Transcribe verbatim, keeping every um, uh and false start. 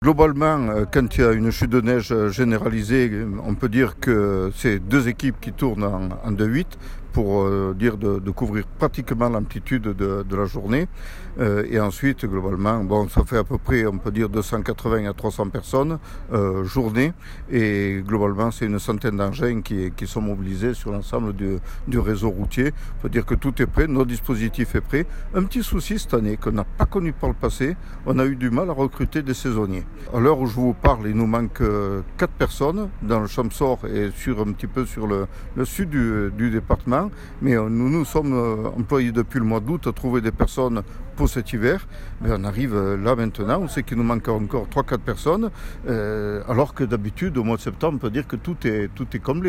Globalement, euh, quand il y a une chute de neige euh, généralisée, on peut dire que c'est deux équipes qui tournent en, en deux huit pour euh, dire de, de couvrir pratiquement l'amplitude de, de la journée. Euh, et ensuite, globalement, bon, ça fait à peu près, on peut dire, deux cent quatre-vingts à trois cents personnes euh, journée. Et globalement, c'est une centaine d'engins qui, qui sont mobilisés sur l'ensemble du, du réseau routier. On peut dire que tout est prêt, notre dispositif est prêt. Un petit souci cette année qu'on n'a pas connu par le passé, on a eu du mal à recruter des saisonniers. À l'heure où je vous parle, il nous manque quatre personnes dans le Champsaur et sur un petit peu sur le, le sud du, du département. Mais nous nous sommes employés depuis le mois d'août à trouver des personnes pour cet hiver. Mais on arrive là maintenant, on sait qu'il nous manque encore trois quatre personnes, euh, alors que d'habitude au mois de septembre on peut dire que tout est, tout est comblé.